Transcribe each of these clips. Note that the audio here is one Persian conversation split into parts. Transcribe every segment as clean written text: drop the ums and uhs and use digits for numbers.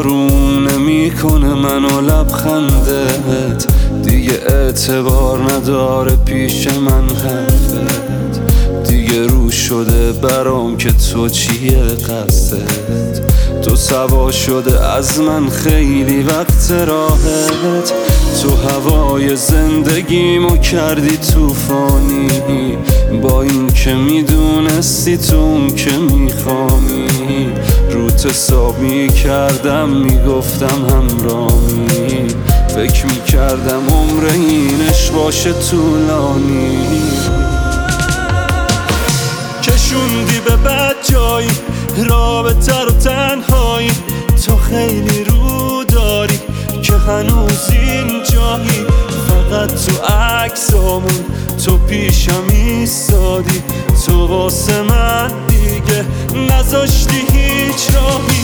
آروم نمیکنه منو لبخندت، دیگه اعتبار نداره پیش من حرفت، دیگه رو شده برام که تو چیه قصدت، تو سوا شده از من خیلی وقت راحت، تو هوای زندگیمو کردی طوفانی، با این که میدونستی تو اون که میخوامی، روت حساب میکردم میگفتم همرامی، فکر میکردم عمر اینش باشه طولانی. کشوندی به بد جایی رابطه رو تنهایی، تو خیلی رو داری که هنوز اینجایی، فقط تو عکسامون تو پیشم ایستادی، تو واسه من دیگه نذاشتی هیچ راهی.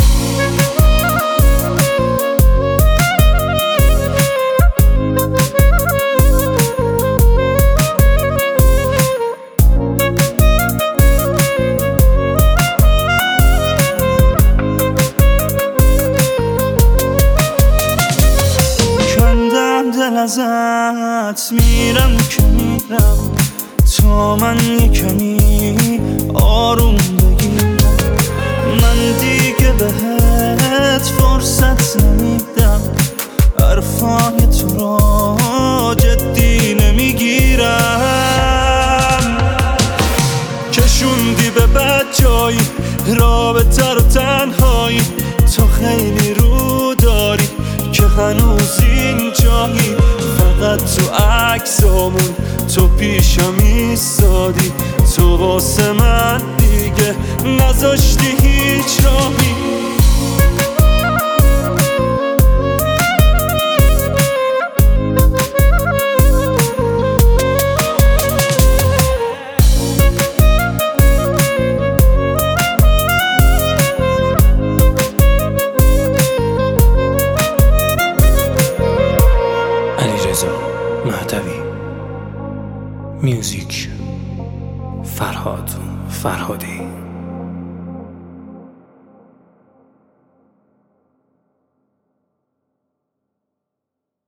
دل ازت میرم که میرم تا من یکمی آروم بگیرم، من دیگه بهت فرصت نمیدم، حرفای تو را جدی نمیگیرم. کشوندی به بد جایی رابطه رو تنهایی، تو خیلی رو داری که هنوز اینجایی، فقط تو عکسامون تو پیشم ایستادی، تو واسه من دیگه نذاشتی هیچ راهی. مهدوی میوزیک فرهاد فرهادی.